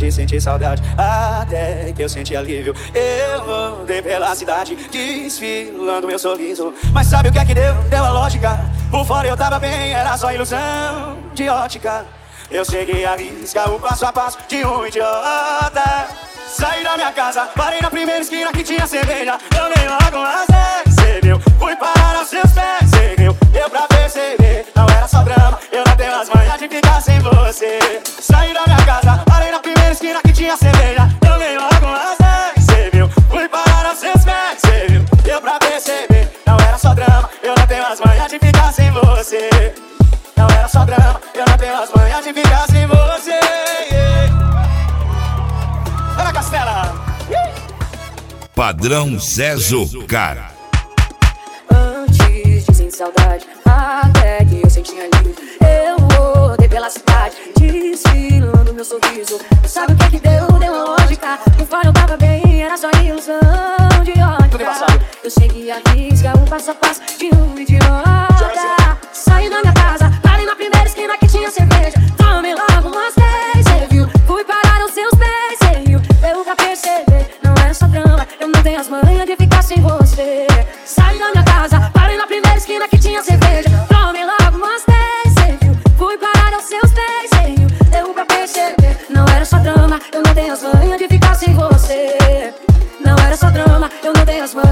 de sentir saudade, até que eu senti alívio. Eu rodei pela cidade, desfilando meu sorriso. Mas sabe o que é que deu? Deu a lógica. Por fora eu tava bem, era só ilusão de ótica. Eu cheguei a riscar o passo a passo de um idiota. Saí da minha casa, parei na primeira esquina que tinha cerveja. Tomei logo umas 10, cê viu? Fui parar aos seus pés, cê viu? Deu pra perceber, não era só drama. Eu não tenho as manhas de ficar sem você. Saí da minha casa, parei na primeira esquina que tinha cerveja. Tomei logo umas 10, cê viu? Fui parar aos seus pés, cê viu? Deu pra perceber, não era só drama. Eu não tenho as manhas de ficar sem você. Não era só drama, eu não tenho as manhas de ficar sem você. Ana Castela. Padrão Zezo, cara. Antes de sentir saudade, até que eu senti alívio. Eu rodei pela cidade, desfilando meu sorriso. Sabe o que é que deu? Deu uma lógica. Por fora eu tava bem, era só ilusão de ótica. Eu segui a risca, um passo a passo de um idiota. Saí da minha casa, parei na primeira esquina que tinha cerveja. Tomei logo umas 10, cê viu? Fui parar aos seus pés, cê viu? Deu pra perceber, não é só drama. Eu não tenho as manhas de ficar sem você. Saí da minha casa, parei na primeira esquina que tinha cerveja. Tomei logo umas 10, cê viu? Fui parar aos seus pés, cê viu? Deu pra perceber, não era só drama. Eu não tenho as manhas de ficar sem você. Não era só drama, eu não tenho as manhas